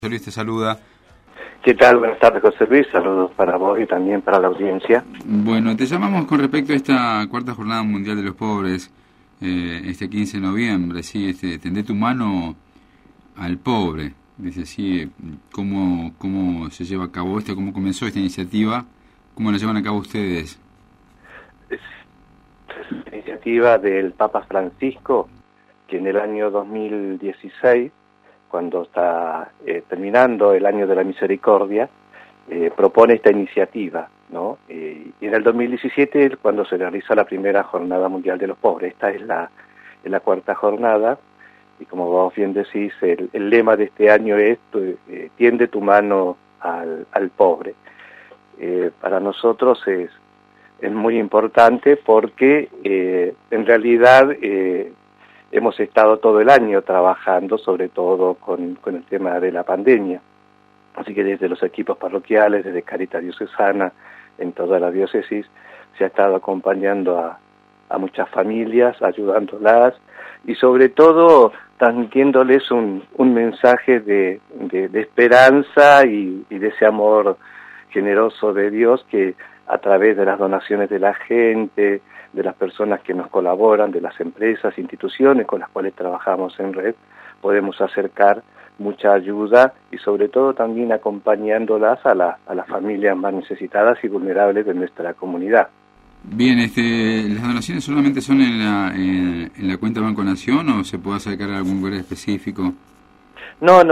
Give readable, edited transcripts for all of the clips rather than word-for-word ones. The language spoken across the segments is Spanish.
José Luis te saluda. ¿Qué tal? Buenas tardes, José Luis. Saludos para vos y también para la audiencia. Bueno, te llamamos con respecto a esta cuarta jornada mundial de los pobres, este 15 de noviembre, sí, tendé tu mano al pobre. Dice, sí, cómo se lleva a cabo esto, cómo comenzó esta iniciativa, cómo la llevan a cabo ustedes. Es la iniciativa del Papa Francisco, que en el año 2016, cuando está terminando el año de la misericordia, propone esta iniciativa, ¿no? Y en el 2017, cuando se realiza la primera jornada mundial de los pobres, esta es la cuarta jornada, y como vos bien decís, el lema de este año es tiende tu mano al pobre. Para nosotros es muy importante porque en realidad hemos estado todo el año trabajando, sobre todo con el tema de la pandemia. Así que desde los equipos parroquiales, desde Cáritas Diocesana, en toda la diócesis, se ha estado acompañando a muchas familias, ayudándolas y sobre todo transmitiéndoles un mensaje de esperanza y de ese amor generoso de Dios que a través de las donaciones de la gente, de las personas que nos colaboran, de las empresas, instituciones con las cuales trabajamos en red, podemos acercar mucha ayuda y sobre todo también acompañándolas a las familias más necesitadas y vulnerables de nuestra comunidad. Bien, ¿las donaciones solamente son en la cuenta Banco Nación o se puede acercar a algún lugar específico? No.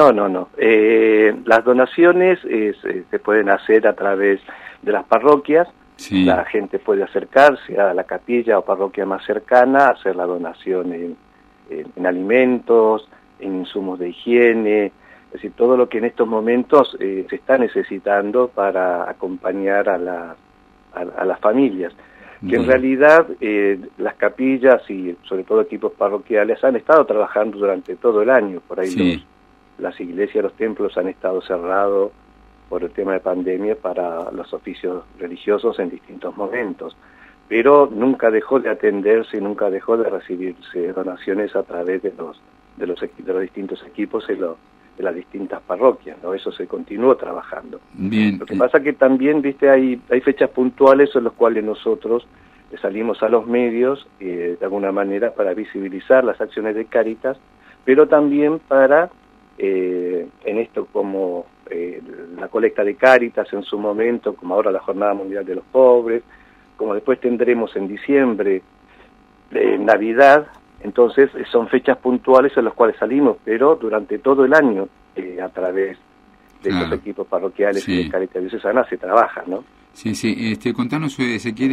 Las donaciones se pueden hacer a través de las parroquias. Sí. La gente puede acercarse a la capilla o parroquia más cercana, hacer la donación en alimentos, en insumos de higiene, es decir, todo lo que en estos momentos se está necesitando para acompañar a las familias. Que en realidad las capillas y sobre todo equipos parroquiales han estado trabajando durante todo el año, por ahí sí. Las iglesias, los templos han estado cerrados por el tema de pandemia para los oficios religiosos en distintos momentos, pero nunca dejó de atenderse y nunca dejó de recibirse donaciones a través de los distintos equipos de las distintas parroquias, ¿no? Eso se continuó trabajando. Bien. Lo que pasa que también, viste, hay fechas puntuales en las cuales nosotros salimos a los medios de alguna manera para visibilizar las acciones de Cáritas, pero también para en esto como la colecta de Cáritas en su momento, como ahora la Jornada Mundial de los Pobres, como después tendremos en diciembre Navidad. Entonces son fechas puntuales en las cuales salimos, pero durante todo el año a través de los equipos parroquiales y de Cáritas Diocesana se trabaja, ¿no? Sí. Contanos, Ezequiel,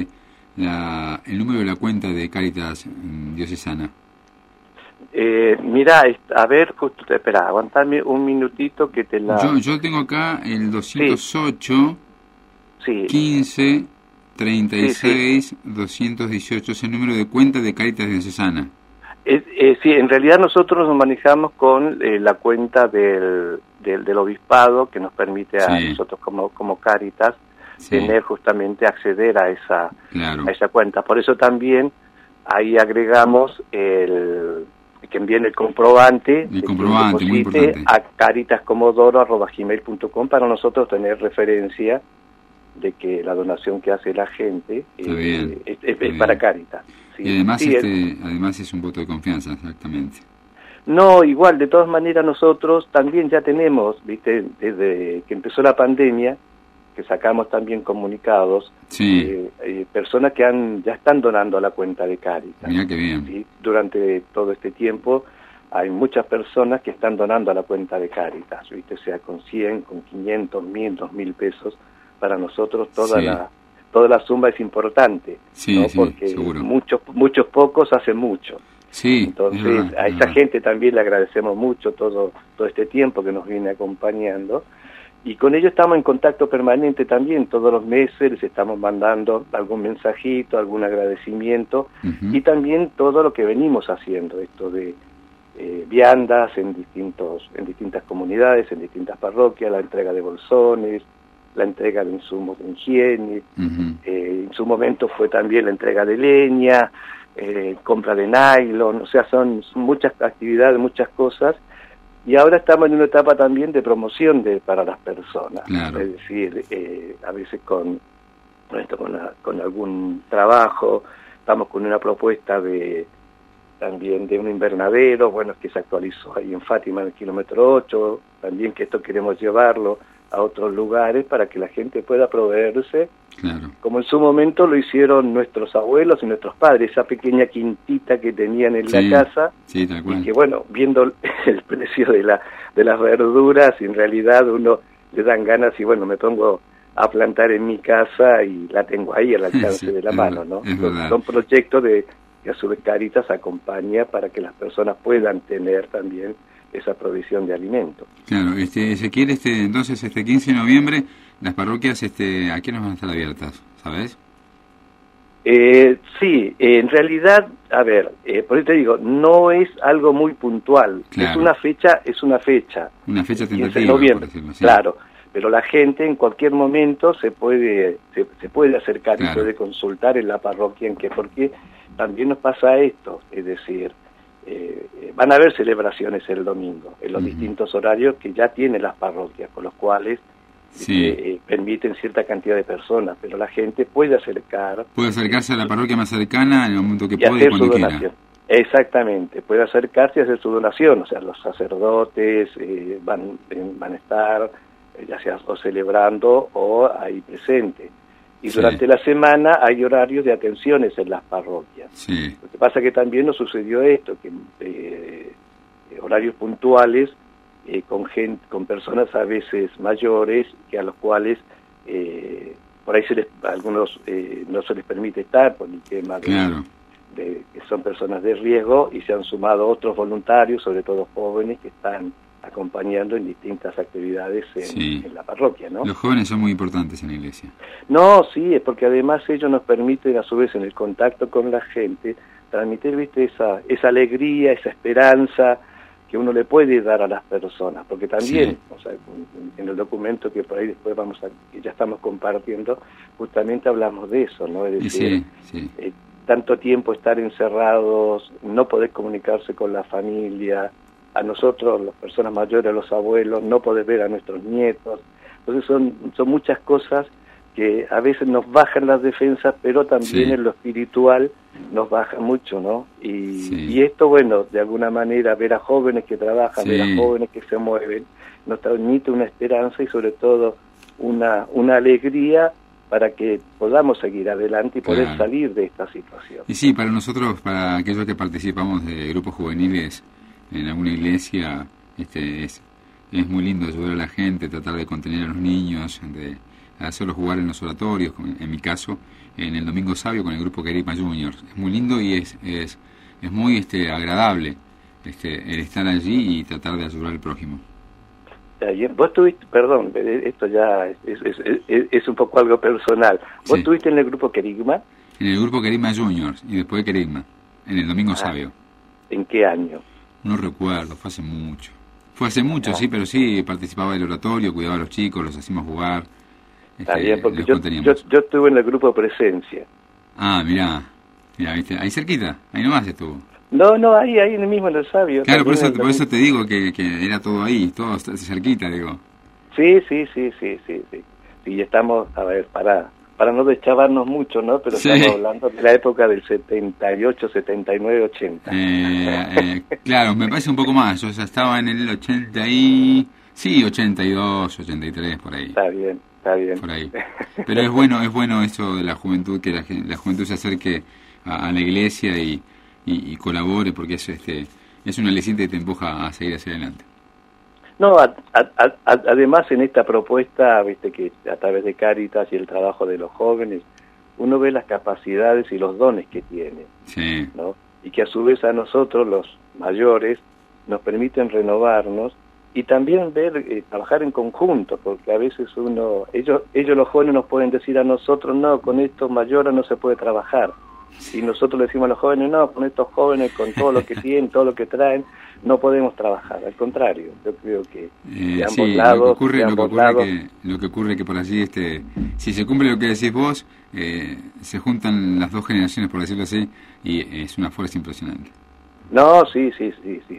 el número de la cuenta de Cáritas Diocesana. Mira, a ver, justo, espera, aguantame un minutito que te la... Yo tengo acá el 208, 15, 36, 218, es el número de cuenta de Cáritas Diocesana. Sí, en realidad nosotros nos manejamos con la cuenta del obispado que nos permite a nosotros como Cáritas tener justamente acceder a esa cuenta. Por eso también ahí agregamos que envíen el comprobante muy importante, a caritascomodoro@gmail.com para nosotros tener referencia de que la donación que hace la gente es para Cáritas. ¿Sí? Y además, además es un voto de confianza, exactamente. No, igual, de todas maneras nosotros también ya tenemos, viste, desde que empezó la pandemia, que sacamos también comunicados, personas que ya están donando a la cuenta de Cáritas. Mirá qué bien. ¿Sí? Durante todo este tiempo hay muchas personas que están donando a la cuenta de Cáritas, ¿viste? Sea con 100, con 500, 1000, 2000 pesos. Para nosotros toda la suma es importante, ¿no? Porque seguro. muchos pocos hacen mucho. Sí, entonces a esa gente también le agradecemos mucho todo este tiempo que nos viene acompañando. Y con ellos estamos en contacto permanente también, todos los meses les estamos mandando algún mensajito, algún agradecimiento, y también todo lo que venimos haciendo, esto de viandas en distintas comunidades, en distintas parroquias, la entrega de bolsones, la entrega de insumos de higiene, en su momento fue también la entrega de leña, compra de nylon, o sea, son muchas actividades, muchas cosas Y ahora estamos en una etapa también de promoción para las personas. Claro. Es decir, a veces con algún trabajo, estamos con una propuesta también de un invernadero, bueno, que se actualizó ahí en Fátima, en el kilómetro 8, también que esto queremos llevarlo a otros lugares para que la gente pueda proveerse, claro, como en su momento lo hicieron nuestros abuelos y nuestros padres, esa pequeña quintita que tenían en la casa, sí, tal cual. y que bueno, viendo el precio de las verduras, en realidad uno le dan ganas y bueno, me pongo a plantar en mi casa y la tengo ahí al alcance de la mano, ¿no? Son proyectos que a su vez Cáritas acompaña para que las personas puedan tener también esa provisión de alimentos. Claro, Ezequiel, entonces este 15 de noviembre las parroquias ¿a qué nos van a estar abiertas? ¿Sabes? Sí, en realidad, a ver, por eso te digo, no es algo muy puntual, claro. es una fecha. Una fecha tentativa, 15 de noviembre, por decirlo así. Claro, pero la gente en cualquier momento se puede acercar, claro, y puede consultar en la parroquia porque también nos pasa esto, es decir, van a haber celebraciones el domingo en los distintos horarios que ya tienen las parroquias, con los cuales permiten cierta cantidad de personas, pero la gente puede acercarse a la parroquia más cercana en el momento que pueda y cuando quiera. Donación. Exactamente, puede acercarse y hacer su donación, o sea, los sacerdotes van a estar ya sea o celebrando o ahí presente. Y durante la semana hay horarios de atenciones en las parroquias. Sí. Lo que pasa que también nos sucedió esto, que horarios puntuales con personas a veces mayores, que a los cuales por ahí algunos no se les permite estar por el tema claro, de que son personas de riesgo, y se han sumado otros voluntarios, sobre todo jóvenes, que están acompañando en distintas actividades en la parroquia, ¿no? Los jóvenes son muy importantes en la iglesia. No, sí, es porque además ellos nos permiten, a su vez, en el contacto con la gente, transmitir, viste, esa alegría, esa esperanza que uno le puede dar a las personas, porque también, o sea, en el documento que por ahí después que ya estamos compartiendo, justamente hablamos de eso, ¿no? Es decir, tanto tiempo estar encerrados, no poder comunicarse con la familia, a nosotros, las personas mayores, a los abuelos, no poder ver a nuestros nietos. Entonces son muchas cosas que a veces nos bajan las defensas, pero también en lo espiritual nos baja mucho, ¿no? Y esto, bueno, de alguna manera, ver a jóvenes que trabajan, ver a jóvenes que se mueven, nos transmite una esperanza y sobre todo una alegría para que podamos seguir adelante y poder salir de esta situación. Y sí, para nosotros, para aquellos que participamos de grupos juveniles en alguna iglesia, es muy lindo ayudar a la gente, tratar de contener a los niños, de hacerlos jugar en los oratorios, en mi caso, en el Domingo Sabio con el grupo Querigma Juniors. Es muy lindo y es muy agradable el estar allí y tratar de ayudar al prójimo. Vos tuviste, perdón, esto ya es un poco algo personal. ¿Vos estuviste en el grupo Querigma? En el grupo Querigma Juniors y después de Querigma, en el Domingo Sabio. ¿En qué año? No recuerdo, fue hace mucho. Sí, pero sí participaba del oratorio, cuidaba a los chicos, los hacíamos jugar. Está bien, porque yo estuve en el grupo Presencia. Ah, mirá, ¿viste? Ahí cerquita, ahí nomás estuvo. No, ahí mismo en el Sabio. Claro, por eso te digo que era todo ahí, todo cerquita, digo. Sí. Y estamos, a ver, para no deschavarnos mucho, ¿no? Pero estamos hablando de la época del 78, 79, 80. Claro, me parece un poco más. Yo ya estaba en el 82, 83, por ahí. Está bien. Por ahí. Pero es bueno eso de la juventud, que la juventud se acerque a la iglesia y colabore, porque es un aliciente que te empuja a seguir hacia adelante. No, además en esta propuesta, viste que a través de Cáritas y el trabajo de los jóvenes, uno ve las capacidades y los dones que tienen, ¿no? Y que a su vez a nosotros, los mayores, nos permiten renovarnos y también trabajar en conjunto, porque a veces ellos los jóvenes nos pueden decir a nosotros, no, con estos mayores no se puede trabajar. Y nosotros le decimos a los jóvenes, no, con estos jóvenes, con todo lo que tienen, todo lo que traen, no podemos trabajar. Al contrario, yo creo que de ambos lados... Lo que ocurre que por allí, si se cumple lo que decís vos, se juntan las dos generaciones, por decirlo así, y es una fuerza impresionante. No, sí.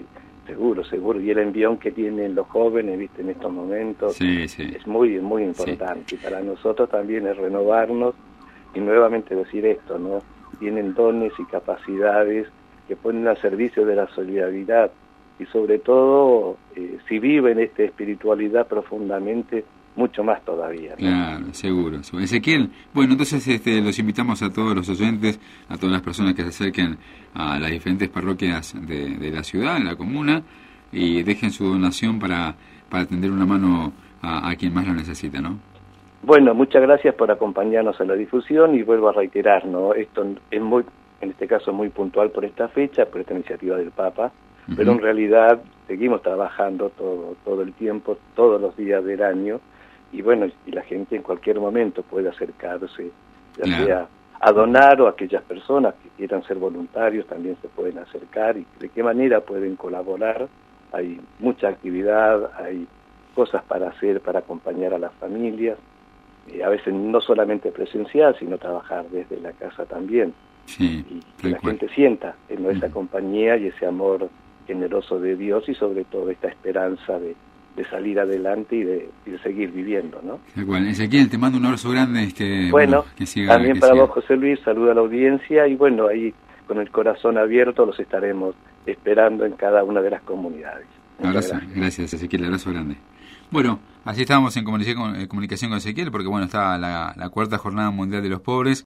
Seguro, seguro. Y el envión que tienen los jóvenes, viste, en estos momentos, Sí, sí. es muy, muy importante. Y para nosotros también es renovarnos y nuevamente decir esto, ¿no? Tienen dones y capacidades que ponen al servicio de la solidaridad. Y sobre todo, si viven esta espiritualidad profundamente, mucho más todavía, ¿no? Claro, seguro. Ezequiel, bueno, entonces los invitamos a todos los oyentes, a todas las personas que se acerquen a las diferentes parroquias de la ciudad, en la comuna, y dejen su donación para tender una mano a quien más lo necesita, ¿no? Bueno, muchas gracias por acompañarnos a la difusión y vuelvo a reiterar, ¿no? Esto es muy, en este caso muy puntual por esta fecha, por esta iniciativa del Papa, pero en realidad seguimos trabajando todo el tiempo, todos los días del año, y bueno, y la gente en cualquier momento puede acercarse, ya sea a donar o a aquellas personas que quieran ser voluntarios también se pueden acercar y de qué manera pueden colaborar. Hay mucha actividad, hay cosas para hacer, para acompañar a las familias, a veces no solamente presencial, sino trabajar desde la casa también. Sí, y que la gente sienta en esa compañía y ese amor generoso de Dios y sobre todo esta esperanza de salir adelante y de seguir viviendo, ¿no? Bueno, Ezequiel, te mando un abrazo grande. Bueno, que siga, también que para siga. vos, José Luis, saluda a la audiencia y bueno, ahí con el corazón abierto los estaremos esperando en cada una de las comunidades. Abrazo, gracias Ezequiel, abrazo grande. Bueno, así estábamos en comunicación con Ezequiel porque bueno, está la cuarta Jornada Mundial de los Pobres.